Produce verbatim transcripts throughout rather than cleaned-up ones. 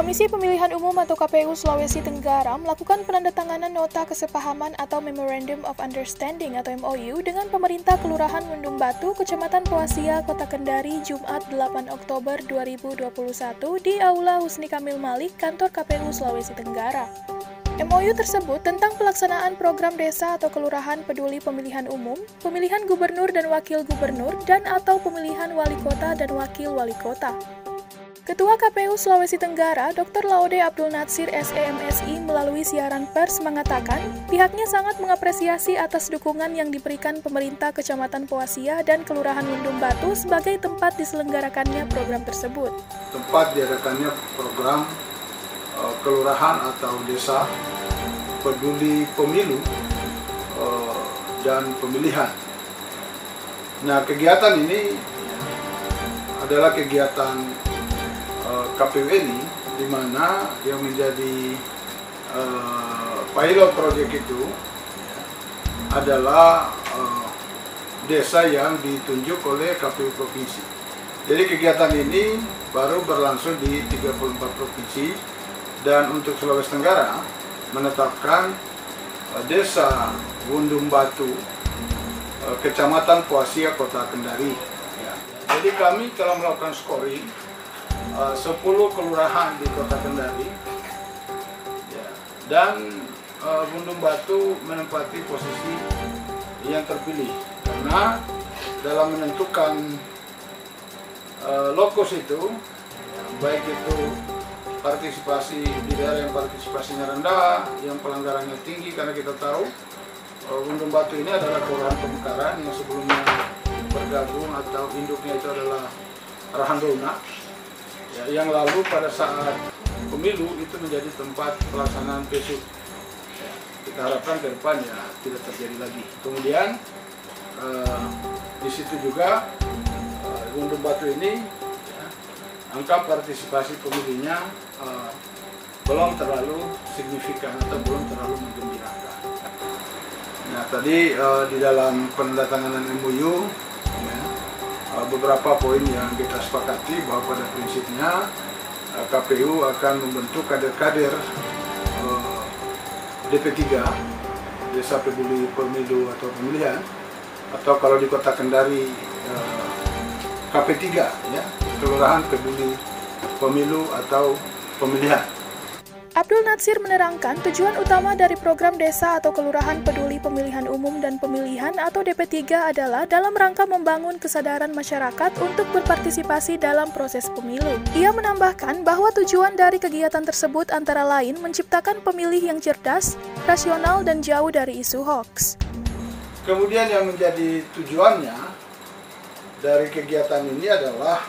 Komisi Pemilihan Umum atau K P U Sulawesi Tenggara melakukan penandatanganan nota kesepahaman atau Memorandum of Understanding atau M O U dengan pemerintah Kelurahan Mendung Batu, Kecamatan Poasia, Kota Kendari, Jumat delapan Oktober dua ribu dua puluh satu di Aula Husni Kamil Malik, Kantor K P U Sulawesi Tenggara. M O U tersebut tentang pelaksanaan program desa atau kelurahan peduli pemilihan umum, pemilihan gubernur dan wakil gubernur, dan atau pemilihan wali kota dan wakil wali kota. Ketua K P U Sulawesi Tenggara, Doktor Laude Abdul Natsir S E M S I melalui siaran pers mengatakan pihaknya sangat mengapresiasi atas dukungan yang diberikan pemerintah Kecamatan Poasia dan Kelurahan Mendung Batu sebagai tempat diselenggarakannya program tersebut. Tempat diadakannya program uh, kelurahan atau desa peduli pemilu uh, dan pemilihan. Nah, kegiatan ini adalah kegiatan K P U ini, di mana yang menjadi uh, pilot project itu adalah uh, desa yang ditunjuk oleh K P U provinsi. Jadi kegiatan ini baru berlangsung di tiga puluh empat provinsi, dan untuk Sulawesi Tenggara menetapkan uh, desa Mendung Batu, uh, Kecamatan Poasia, Kota Kendari. Ya. Jadi kami telah melakukan scoring Uh, sepuluh kelurahan di Kota Kendari, ya, dan uh, Mendung Batu menempati posisi yang terpilih karena dalam menentukan uh, lokus itu, ya, baik itu partisipasi di daerah yang partisipasinya rendah, yang pelanggarannya tinggi, karena kita tahu uh, Mendung Batu ini adalah kelurahan pemekaran yang sebelumnya bergabung atau induknya itu adalah Rahandona. Ya, yang lalu pada saat pemilu itu menjadi tempat pelaksanaan P S U. Ya, kita harapkan ke depan ya tidak terjadi lagi. Kemudian eh, di situ juga eh, Mendung Batu ini ya, angka partisipasi pemilihnya eh, belum terlalu signifikan atau belum terlalu menggembirakan. Nah, tadi eh, di dalam penandatanganan M O U ya, beberapa poin yang kita sepakati bahwa pada prinsipnya K P U akan membentuk kader-kader D P tiga, Desa Peduli Pemilu atau Pemilihan, atau kalau di Kota Kendari K P tiga, ya, Kelurahan Peduli Pemilu atau Pemilihan. Abdul Natsir menerangkan tujuan utama dari program desa atau kelurahan peduli pemilihan umum dan pemilihan atau D P tiga adalah dalam rangka membangun kesadaran masyarakat untuk berpartisipasi dalam proses pemilu. Ia menambahkan bahwa tujuan dari kegiatan tersebut antara lain menciptakan pemilih yang cerdas, rasional, dan jauh dari isu hoaks. Kemudian yang menjadi tujuannya dari kegiatan ini adalah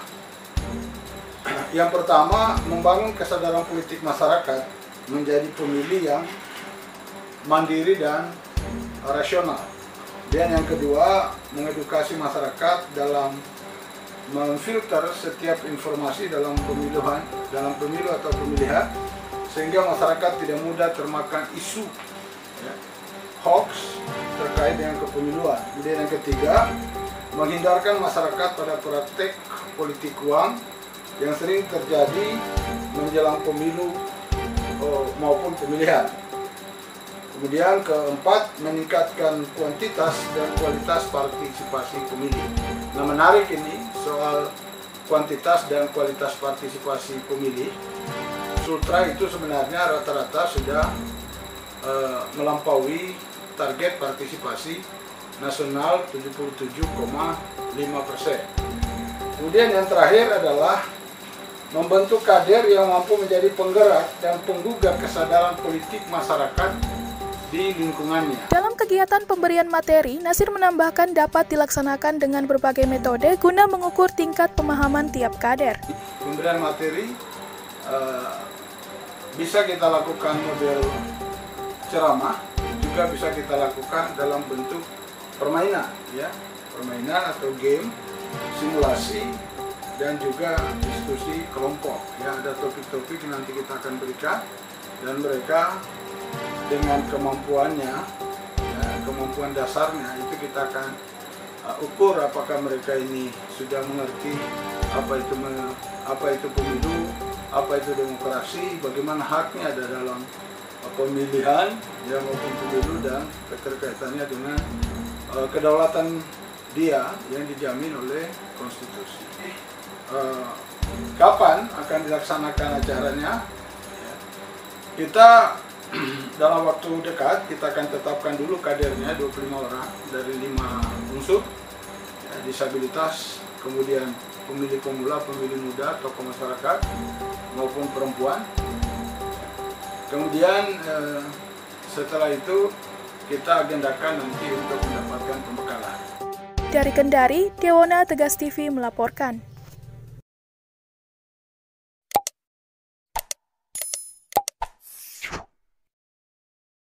yang pertama, membangun kesadaran politik masyarakat menjadi pemilih yang mandiri dan rasional. Dan yang kedua, mengedukasi masyarakat dalam memfilter setiap informasi dalam pemilihan, dalam pemilu atau pemilihan, sehingga masyarakat tidak mudah termakan isu ya, hoax terkait dengan kepemiluan. Kemudian yang ketiga, menghindarkan masyarakat pada praktek politik uang yang sering terjadi menjelang pemilu oh, maupun pemilihan. Kemudian keempat, meningkatkan kuantitas dan kualitas partisipasi pemilih. Nah, menarik ini soal kuantitas dan kualitas partisipasi pemilih. Sultra itu sebenarnya rata-rata sudah uh, melampaui target partisipasi nasional tujuh puluh tujuh koma lima persen. Kemudian yang terakhir adalah membentuk kader yang mampu menjadi penggerak dan penggugah kesadaran politik masyarakat di lingkungannya. Dalam kegiatan pemberian materi, Natsir menambahkan dapat dilaksanakan dengan berbagai metode guna mengukur tingkat pemahaman tiap kader. Pemberian materi uh, bisa kita lakukan model ceramah, juga bisa kita lakukan dalam bentuk permainan, ya, permainan atau game, simulasi, dan juga diskusi kelompok. Ya, ada topik-topik yang nanti kita akan berikan, dan mereka dengan kemampuannya, ya, kemampuan dasarnya itu kita akan uh, ukur apakah mereka ini sudah mengerti apa itu apa itu pemilu, apa itu demokrasi, bagaimana haknya ada dalam pemilihan, ya maupun pemilu, dan keterkaitannya dengan uh, kedaulatan dia yang dijamin oleh konstitusi. Uh, kapan akan dilaksanakan acaranya? Ya. Kita dalam waktu dekat kita akan tetapkan dulu kadernya dua puluh lima orang dari lima unsur, ya, disabilitas, kemudian pemilih pemula, pemilih muda, tokoh masyarakat maupun perempuan. Kemudian eh, setelah itu kita agendakan nanti untuk mendapatkan pembekalan. Dari Kendari, Dewona Tegas T V melaporkan.